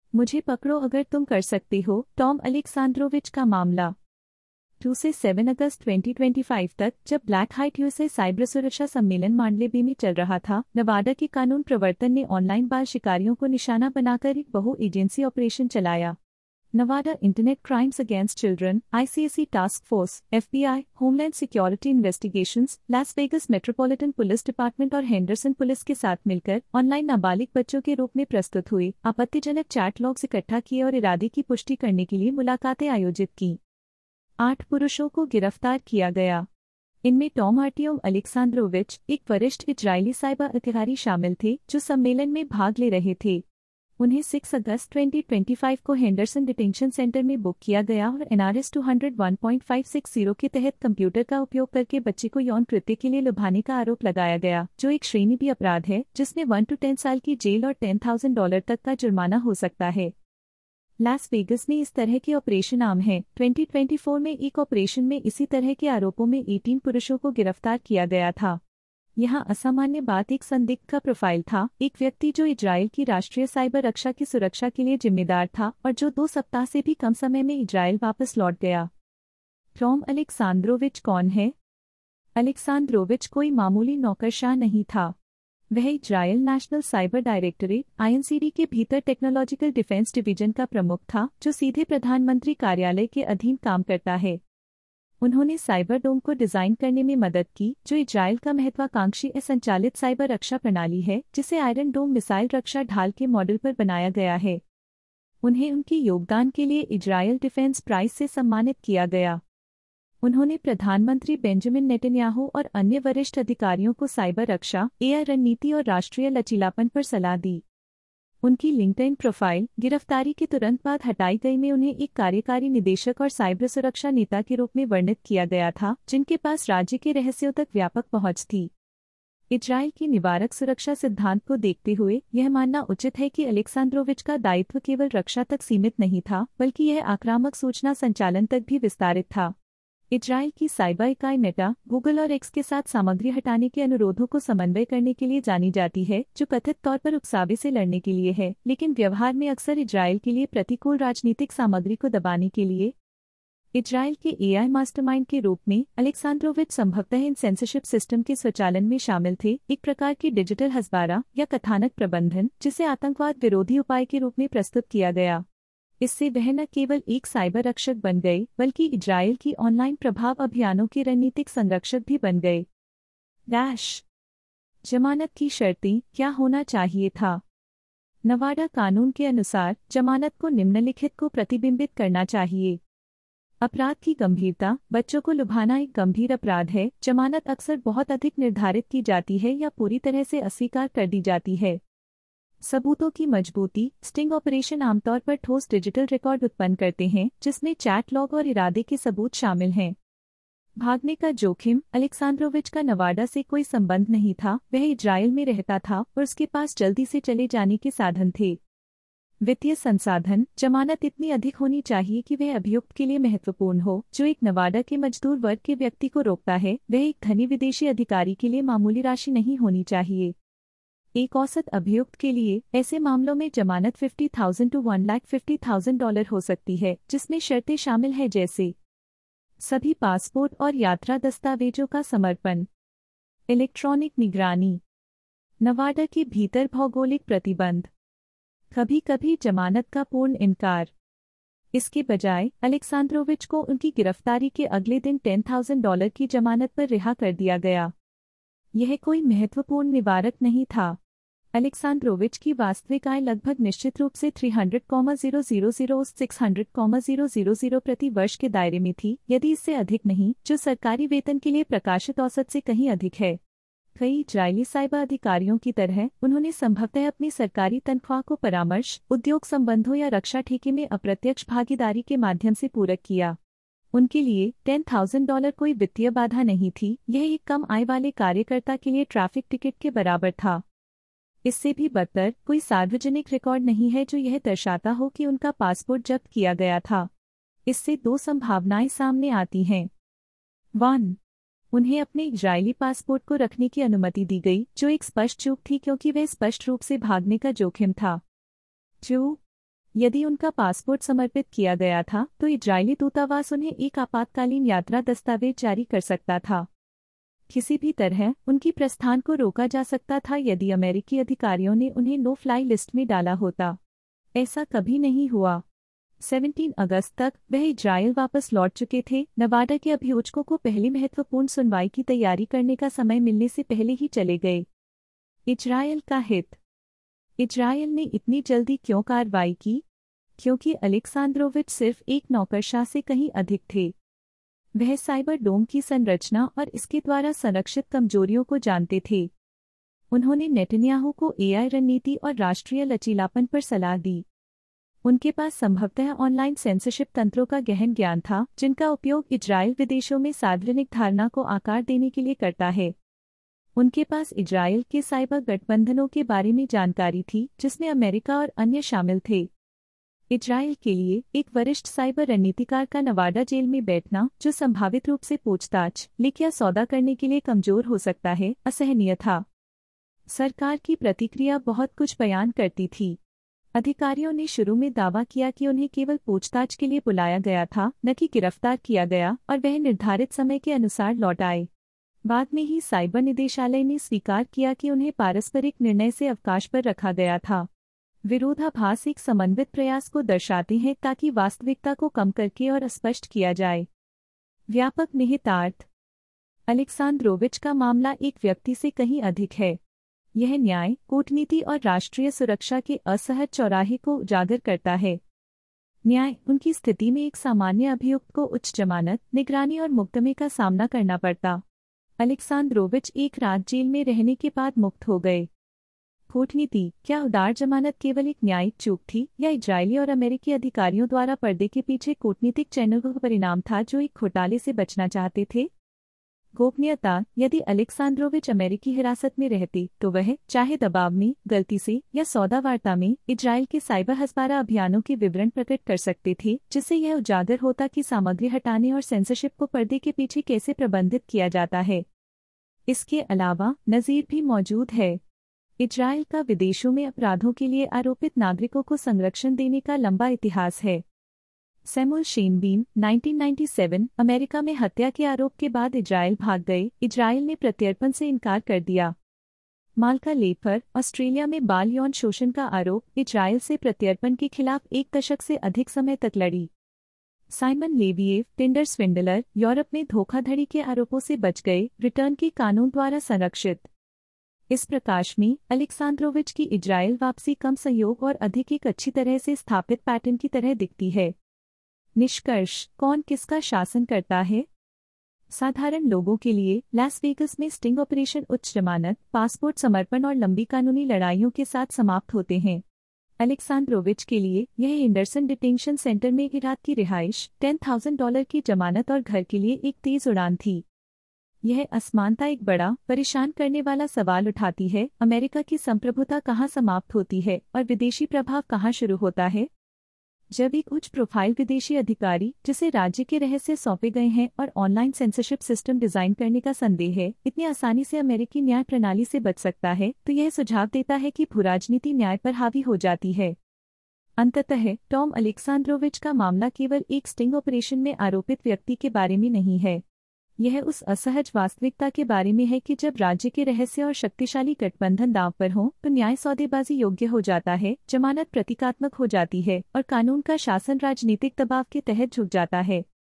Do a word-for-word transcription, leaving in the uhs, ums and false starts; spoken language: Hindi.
मुझे पकड़ो अगर तुम कर सकते हो, टॉम अलेक्सांद्रोविच का मामला। दो से सात अगस्त दो हज़ार पच्चीस तक, जब ब्लैक हाइट यूएसए साइबर सुरक्षा सम्मेलन मांडलेबी में चल रहा था, नवाडा के कानून प्रवर्तन ने ऑनलाइन बाल शिकारियों को निशाना बनाकर एक बहु एजेंसी ऑपरेशन चलाया। Nevada internet crimes against children ICAC task force, FBI, homeland security investigations, Las Vegas metropolitan police department और हेंडरसन पुलिस के साथ मिलकर ऑनलाइन नाबालिग बच्चों के रूप में प्रस्तुत हुए आपत्तिजनक चैट लॉग्स इकट्ठा किए और इरादे की पुष्टि करने के लिए मुलाकातें आयोजित की। आठ पुरुषों को गिरफ्तार किया गया। इनमें टॉम आर्टियोम अलेक्सांद्रोविच, एक वरिष्ठ इजरायली साइबर अधिकारी शामिल थे जो सम्मेलन में भाग ले रहे थे। उन्हें छह अगस्त दो हज़ार पच्चीस को हेंडरसन डिटेंशन सेंटर में बुक किया गया और एनआरएस दो सौ एक पॉइंट पाँच छह शून्य के तहत कंप्यूटर का उपयोग करके बच्चे को यौन कृत्य के लिए लुभाने का आरोप लगाया गया, जो एक श्रेणी बी अपराध है जिसमें वन टू टेन साल की जेल और टेन थाउजेंड डॉलर तक का जुर्माना हो सकता है। लास वेगस में इस तरह के ऑपरेशन आम है। दो हज़ार चौबीस में एक ऑपरेशन में इसी तरह के आरोपों में अठारह पुरुषों को गिरफ्तार किया गया था। यहाँ असामान्य बात एक संदिग्ध का प्रोफाइल था, एक व्यक्ति जो इजरायल की राष्ट्रीय साइबर रक्षा की सुरक्षा के लिए जिम्मेदार था और जो दो सप्ताह से भी कम समय में इजरायल वापस लौट गया। टॉम अलेक्सांद्रोविच कौन है? अलेक्सांद्रोविच कोई मामूली नौकरशाह नहीं था। वह Israel national cyber directorate INCD के भीतर टेक्नोलॉजिकल डिफेंस डिवीजन का प्रमुख था, जो सीधे प्रधानमंत्री कार्यालय के अधीन काम करता है। उन्होंने साइबर डोम को डिजाइन करने में मदद की, जो इजरायल का महत्वाकांक्षी संचालित साइबर रक्षा प्रणाली है, जिसे आयरन डोम मिसाइल रक्षा ढाल के मॉडल पर बनाया गया है। उन्हें उनके योगदान के लिए इजरायल डिफेंस प्राइज से सम्मानित किया गया। उन्होंने प्रधानमंत्री बेंजामिन नेतन्याहू और अन्य वरिष्ठ अधिकारियों को साइबर रक्षा, एआई रणनीति और राष्ट्रीय लचीलापन पर सलाह दी। उनकी लिंक्डइन प्रोफाइल गिरफ्तारी के तुरंत बाद हटाई गई में उन्हें एक कार्यकारी निदेशक और साइबर सुरक्षा नेता के रूप में वर्णित किया गया था, जिनके पास राज्य के रहस्यों तक व्यापक पहुंच थी। इजरायल की निवारक सुरक्षा सिद्धांत को देखते हुए यह मानना उचित है कि अलेक्सांद्रोविच का दायित्व केवल रक्षा तक सीमित नहीं था, बल्कि यह आक्रामक सूचना संचालन तक भी विस्तारित था। इजरायल की साइबर इकाई मेटा, गूगल और एक्स के साथ सामग्री हटाने के अनुरोधों को समन्वय करने के लिए जानी जाती है, जो कथित तौर पर उकसावे से लड़ने के लिए है, लेकिन व्यवहार में अक्सर इजरायल के लिए प्रतिकूल राजनीतिक सामग्री को दबाने के लिए। इजरायल के एआई मास्टरमाइंड के रूप में अलेक्सांद्रोविच संभवतः इन सेंसरशिप सिस्टम के स्वचालन में शामिल थे, एक प्रकार की डिजिटल हसबारा या कथानक प्रबंधन, जिसे आतंकवाद विरोधी उपाय के रूप में प्रस्तुत किया गया। इससे वह न केवल एक साइबर रक्षक बन गए, बल्कि इजरायल की ऑनलाइन प्रभाव अभियानों के रणनीतिक संरक्षक भी बन गए। डैश जमानत की शर्तें क्या होना चाहिए था? नवाडा कानून के अनुसार जमानत को निम्नलिखित को प्रतिबिंबित करना चाहिए। अपराध की गंभीरता, बच्चों को लुभाना एक गंभीर अपराध है। जमानत अक्सर बहुत अधिक निर्धारित की जाती है या पूरी तरह से अस्वीकार कर दी जाती है। सबूतों की मजबूती, स्टिंग ऑपरेशन आमतौर पर ठोस डिजिटल रिकॉर्ड उत्पन्न करते हैं, जिसमें चैट लॉग और इरादे के सबूत शामिल हैं। भागने का जोखिम, अलेक्सांद्रोविच का नवाडा से कोई संबंध नहीं था, वह इजरायल में रहता था और उसके पास जल्दी से चले जाने के साधन थे। वित्तीय संसाधन, जमानत इतनी अधिक होनी चाहिए कि वह अभियुक्त के लिए महत्वपूर्ण हो, जो एक नवाडा के मजदूर वर्ग के व्यक्ति को रोकता है। वह एक धनी विदेशी अधिकारी के लिए मामूली राशि नहीं होनी चाहिए। एक औसत अभियुक्त के लिए ऐसे मामलों में जमानत पचास हज़ार टू एक लाख पचास हज़ार डॉलर हो सकती है, जिसमें शर्तें शामिल हैं जैसे सभी पासपोर्ट और यात्रा दस्तावेजों का समर्पण, इलेक्ट्रॉनिक निगरानी, नवाडा के भीतर भौगोलिक प्रतिबंध, कभी कभी जमानत का पूर्ण इनकार। इसके बजाय अलेक्सांद्रोविच को उनकी गिरफ्तारी के अगले दिन दस हज़ार डॉलर की जमानत पर रिहा कर दिया गया। यह कोई महत्वपूर्ण निवारक नहीं था। अलेक्सांद्रोविच की वास्तविक आय लगभग निश्चित रूप से तीन सौ हज़ार छह सौ हज़ार प्रति वर्ष के दायरे में थी, यदि इससे अधिक नहीं, जो सरकारी वेतन के लिए प्रकाशित औसत से कहीं अधिक है। कई इजरायली साइबर अधिकारियों की तरह उन्होंने संभवतः अपनी सरकारी तनख्वाह को परामर्श, उद्योग संबंधों या रक्षा ठेके में अप्रत्यक्ष भागीदारी के माध्यम से पूरक किया। उनके लिए दस हज़ार डॉलर कोई वित्तीय बाधा नहीं थी, यह एक कम आय वाले कार्यकर्ता के लिए ट्रैफिक टिकट के बराबर था। इससे भी बदतर, कोई सार्वजनिक रिकॉर्ड नहीं है जो यह दर्शाता हो कि उनका पासपोर्ट जब्त किया गया था। इससे दो संभावनाएं सामने आती हैं। वन, उन्हें अपने इजरायली पासपोर्ट को रखने की अनुमति दी गई, जो एक स्पष्ट चूक थी क्योंकि वह स्पष्ट रूप से भागने का जोखिम था। टू, यदि उनका पासपोर्ट समर्पित किया गया था तो इजरायली दूतावास उन्हें एक आपातकालीन यात्रा दस्तावेज जारी कर सकता था। किसी भी तरह उनकी प्रस्थान को रोका जा सकता था यदि अमेरिकी अधिकारियों ने उन्हें नो फ्लाई लिस्ट में डाला होता। ऐसा कभी नहीं हुआ। सत्रह अगस्त तक वह इजरायल वापस लौट चुके थे। नवाडा के अभियोजकों को पहली महत्वपूर्ण सुनवाई की तैयारी करने का समय मिलने से पहले ही चले गए। इजरायल का हित। इजरायल ने इतनी जल्दी क्यों कार्रवाई की? क्योंकि अलेक्सांद्रोविच सिर्फ एक नौकरशाह से कहीं अधिक थे। वह साइबर डोम की संरचना और इसके द्वारा संरक्षित कमजोरियों को जानते थे। उन्होंने नेतन्याहू को एआई रणनीति और राष्ट्रीय लचीलापन पर सलाह दी। उनके पास संभवतः ऑनलाइन सेंसरशिप तंत्रों का गहन ज्ञान था, जिनका उपयोग इजरायल विदेशों में सार्वजनिक धारणा को आकार देने के लिए करता है। उनके पास इजरायल के साइबर गठबंधनों के बारे में जानकारी थी, जिसमें अमेरिका और अन्य शामिल थे। इजरायल के लिए एक वरिष्ठ साइबर रणनीतिकार का नवाडा जेल में बैठना, जो संभावित रूप से पूछताछ, लीक या सौदा करने के लिए कमजोर हो सकता है, असहनीय था। सरकार की प्रतिक्रिया बहुत कुछ बयान करती थी। अधिकारियों ने शुरू में दावा किया कि उन्हें केवल पूछताछ के लिए बुलाया गया था, न कि गिरफ्तार किया गया, और वह निर्धारित समय के अनुसार लौट आए। बाद में ही साइबर निदेशालय ने स्वीकार किया कि उन्हें पारस्परिक निर्णय से अवकाश पर रखा गया था। विरोधाभास एक समन्वित प्रयास को दर्शाते हैं ताकि वास्तविकता को कम करके और स्पष्ट किया जाए। व्यापक निहितार्थ। अलेक्सांद्रोविच का मामला एक व्यक्ति से कहीं अधिक है। यह न्याय, कूटनीति और राष्ट्रीय सुरक्षा के असहज चौराहे को उजागर करता है। न्याय, उनकी स्थिति में एक सामान्य अभियुक्त को उच्च जमानत, निगरानी और मुकदमे का सामना करना पड़ता। अलेक्सांद्रोविच एक रात जेल में रहने के बाद मुक्त हो गए। कूटनीति, क्या उदार जमानत केवल एक न्यायिक चूक थी या इजरायली और अमेरिकी अधिकारियों द्वारा पर्दे के पीछे कूटनीतिक चैनल का परिणाम था जो एक घोटाले से बचना चाहते थे? गोपनीयता, यदि अलेक्सांद्रोविच अमेरिकी हिरासत में रहते तो वह, चाहे दबाव में, गलती से या सौदावार्ता में, इजरायल के साइबर हसबारा अभियानों के विवरण प्रकट कर सकते थे, जिससे यह उजागर होता कि सामग्री हटाने और सेंसरशिप को पर्दे के पीछे कैसे प्रबंधित किया जाता है। इसके अलावा नज़ीर भी मौजूद है। इजरायल का विदेशों में अपराधों के लिए आरोपित नागरिकों को संरक्षण देने का लंबा इतिहास है। सैमुअल शेनबीन, उन्नीस सौ सत्तानवे, अमेरिका में हत्या के आरोप के बाद इजरायल भाग गए। इजरायल ने प्रत्यर्पण से इनकार कर दिया। माल्का लेपर, ऑस्ट्रेलिया में बाल यौन शोषण का आरोप, इजरायल से प्रत्यर्पण के खिलाफ एक दशक से अधिक समय तक लड़ी। Simon Leviev, Tinder swindler, Europe में धोखाधड़ी के आरोपों से बच गए, रिटर्न के कानून द्वारा संरक्षित। इस प्रकाश में अलेक्सांद्रोविच की इजरायल वापसी कम सहयोग और अधिक एक अच्छी तरह से स्थापित पैटर्न की तरह दिखती है। निष्कर्ष, कौन किसका शासन करता है? साधारण लोगों के लिए लास वेगस में स्टिंग ऑपरेशन उच्च जमानत, पासपोर्ट समर्पण और लंबी कानूनी लड़ाइयों के साथ समाप्त होते हैं। अलेक्सांद्रोविच के लिए यह एंडरसन डिटेंशन सेंटर में एक रात की रिहाइश, दस हज़ार डॉलर की जमानत और घर के लिए एक तेज उड़ान थी। यह असमानता एक बड़ा, परेशान करने वाला सवाल उठाती है। अमेरिका की संप्रभुता कहाँ समाप्त होती है और विदेशी प्रभाव कहाँ शुरू होता है? जब एक उच्च प्रोफाइल विदेशी अधिकारी, जिसे राज्य के रहस्य सौंपे गए हैं और ऑनलाइन सेंसरशिप सिस्टम डिजाइन करने का संदेह है, इतनी आसानी से अमेरिकी न्याय प्रणाली से बच सकता है, तो यह सुझाव देता है कि भूराजनीति न्याय पर हावी हो जाती है। अंततः टॉम अलेक्सांद्रोविच का मामला केवल एक स्टिंग ऑपरेशन में आरोपित व्यक्ति के बारे में नहीं है। यह उस असहज वास्तविकता के बारे में है कि जब राज्य के रहस्य और शक्तिशाली गठबंधन दांव पर हों, तो न्याय सौदेबाजी योग्य हो जाता है, जमानत प्रतीकात्मक हो जाती है और कानून का शासन राजनीतिक दबाव के तहत झुक जाता है।